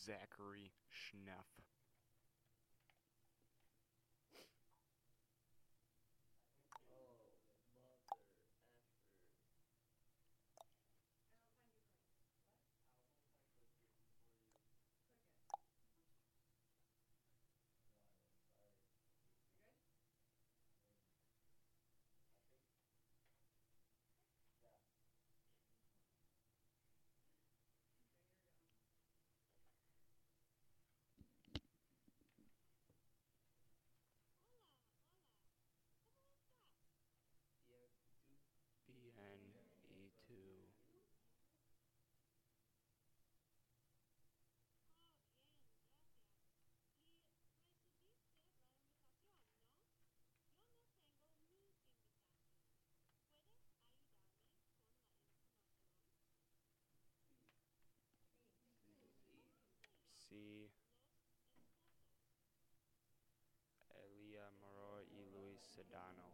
Zachary Schneff. BNE2. Sí, Elia Moro y Luis Sedano.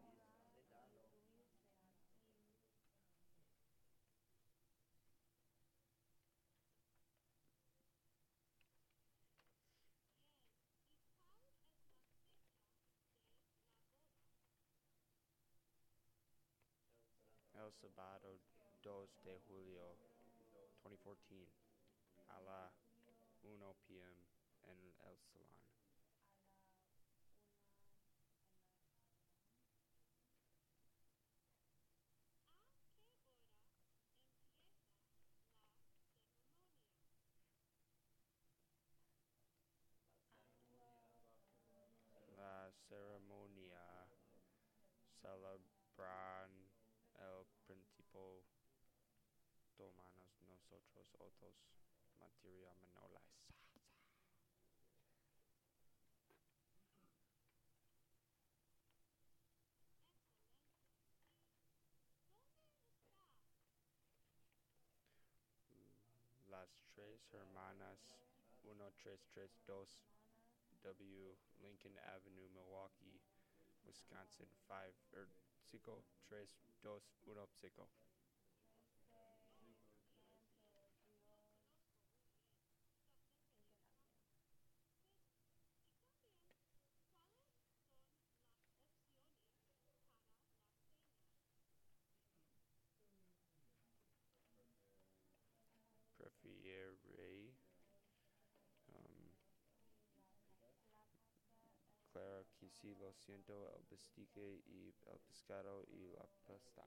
El sábado 2 de julio 2014 a la 1 p.m. en el salón. La ceremonia celebran el principio tomamos nosotros otros materia manolas. Las tres hermanas 1332 W Lincoln Avenue, Milwaukee, Wisconsin 53215. Prefiere claro que sí, lo siento, el bistec y el pescado y la pasta.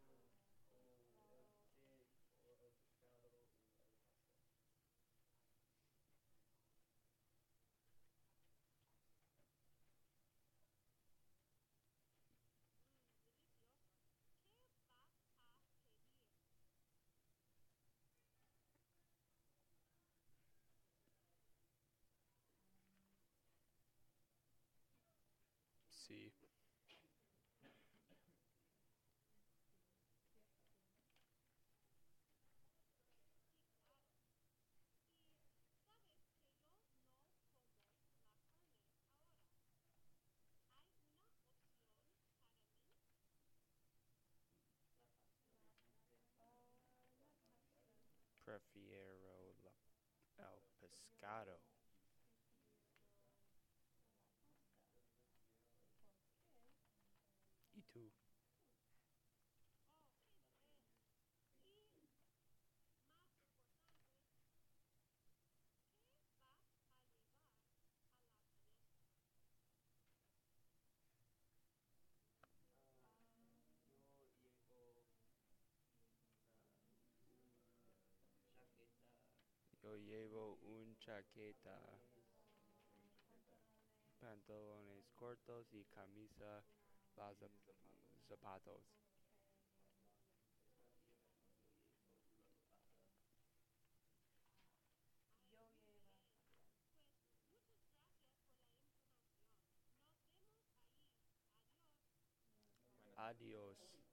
Sí. Prefiero el pescado. ¿Y tú? Yo llevo una chaqueta, pantalones cortos y camisa, zapatos. Adiós.